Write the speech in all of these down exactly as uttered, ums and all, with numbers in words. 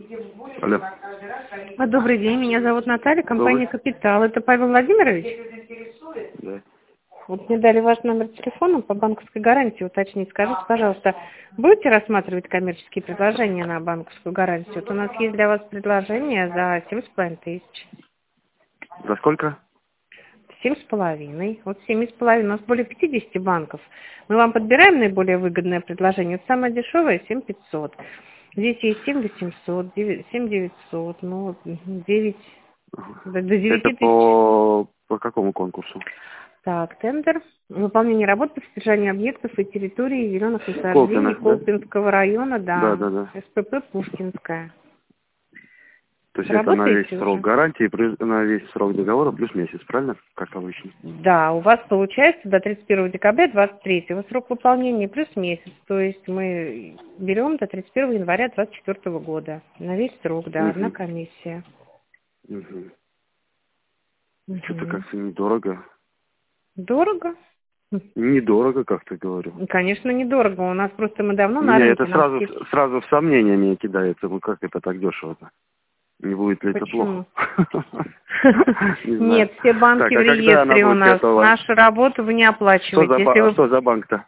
Алло. А, Добрый день, меня зовут Наталья, компания Добрый. «Капитал». Это Павел Владимирович? Да. Вот мне дали ваш номер телефона по банковской гарантии уточнить. Скажите, пожалуйста, будете рассматривать коммерческие предложения на банковскую гарантию? Вот у нас есть для вас предложение за семь с половиной тысяч. За сколько? Семь с половиной. Вот семь с половиной. У нас более пятидесяти банков. Мы вам подбираем наиболее выгодное предложение. Это самое дешевое семь пятьсот. Здесь есть семь восемьсот, семь девятьсот, ну, девять, до девяти Это тысяч. по, по какому конкурсу? Так, тендер. Выполнение работ по содержанию объектов и территории зеленых насаждений Колпино, да? Колпинского района, Да, да, да, да. СПП Пушкинская. То есть это на весь Работаете срок уже? гарантии, плюс- на весь срок договора плюс месяц, правильно? Как обычно. Да, у вас получается до тридцать первого декабря двадцать третьего срок выполнения плюс месяц. То есть мы берем до тридцать первого января двадцать четвёртого года. На весь срок, да, одна Угу. комиссия. Угу. Что-то Мгм. как-то недорого. Дорого? Хм. Недорого, как-то говорю. Конечно, недорого. У нас просто мы давно на Меня рынке, это нам сразу, все... сразу в сомнение меня кидается. Ну как это так дешево-то? Не будет ли это плохо? Почему? Не знаю. Нет, все банки Так, в а когда она реестре у будет нас. готова? Нашу работу вы не Что оплачиваете. за, Если ба- вы... что за банк-то?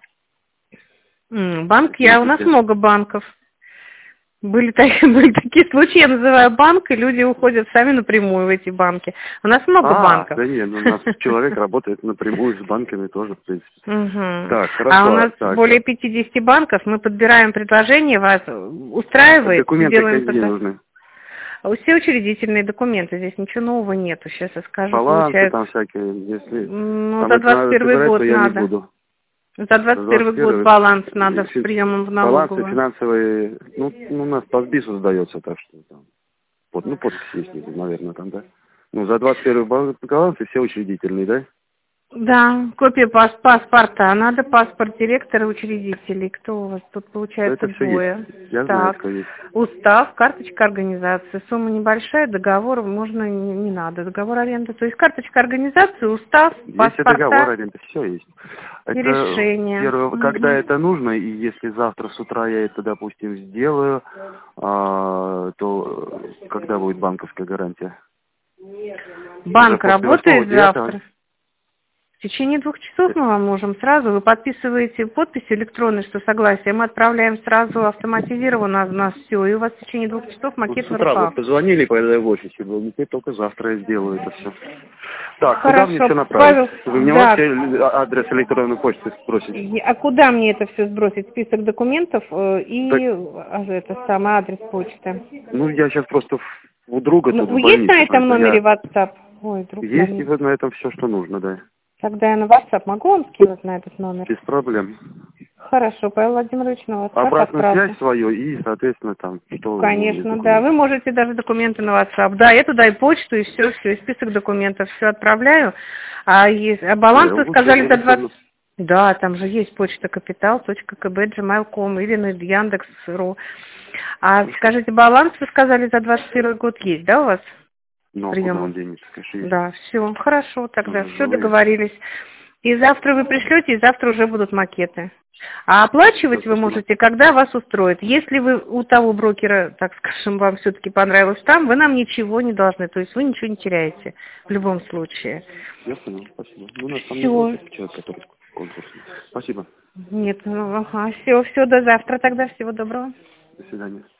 М, Банк, В я, у нас смысле? много банков. Были, так- были такие случаи, я называю банк, и люди уходят сами напрямую в эти банки. У нас много А, банков. да нет, ну, у нас человек работает напрямую с банками тоже, в принципе. Мгм. Так, А у хорошо. нас Так, более пятидесяти банков, мы подбираем предложение, вас устраивает, документы делаем какие фото. нужны? Все учредительные документы, здесь ничего нового нету, сейчас я скажу, Балансы получается. там всякие, если Ну, там за это двадцать надо первый собирать, то год я не надо. буду. За двадцать первый год двадцать первый баланс надо с фи- приемом в балансы налоговую. финансовые, ну, ну, у нас по СБИСу сдается, так что там, вот, ну, подпись есть, наверное, там, да? Ну, за двадцать первый бал- балансы все учредительные, да? Да, копия пас паспорта. Надо паспорт директора и учредителей. Кто у вас тут Да, получается это все есть. двое? Я знаю, Так, что есть. устав, карточка организации. Сумма небольшая, договор можно не, не надо. Договор аренды. То есть карточка организации, устав, Есть и договор паспорта аренды, все есть. и Это решение. первое, когда Мгм. это нужно, и если завтра с утра я это, допустим, сделаю, а, то когда будет банковская гарантия? Уже Банк после восьмого, работает девятого? завтра. В течение двух часов мы вам можем сразу, вы подписываете подпись электронной, что согласие, мы отправляем сразу автоматизированно на нас все, и у вас в течение двух часов Ну, макет с в утра вы руках. позвонили, когда я в офисе был, теперь только завтра я сделаю это все. Так, куда мне Хорошо, все направить? Павел, Вы мне да, можете адрес электронной почты сбросить? и- а куда мне это все сбросить? Список документов э, Так, и а, это самый адрес почты. ну, я сейчас просто в- у друга Ну, тут в вы есть на больнице, этом поэтому номере я... WhatsApp? Ой, друг в Есть и больнице. вот на этом все, что нужно, да. Тогда я на WhatsApp могу вам скинуть на этот номер? Без проблем. Хорошо, Павел Владимирович, на WhatsApp Обратную отправлю. связь свою и, соответственно, там, что вы мне из Конечно, да. Вы документов. можете даже документы на WhatsApp. Да, я туда и почту, и все, все, и список документов все отправляю. А, есть, а баланс Э, вы лучше сказали до электронно. двадцать... Да, там же есть почта капитал точка кб точка джимейл точка ком или на Яндекс точка ру. А скажите, баланс вы сказали за двадцать первый год есть, да, у вас? Ну, а куда он Приемов? денется, конечно, есть. Да, все, хорошо, тогда Тоже все живые. договорились. И завтра вы пришлете, и завтра уже будут макеты. А Всё, оплачивать вы спасибо. можете, когда вас устроит. Если вы у того брокера, так скажем, вам все-таки понравилось там, вы нам ничего не должны, то есть вы ничего не теряете в любом случае. Я понял, спасибо. Ну, у нас там не Все. брокер, человек, который конкурсный. Спасибо. Нет, ну, ага, все, все, до завтра тогда, всего доброго. До свидания.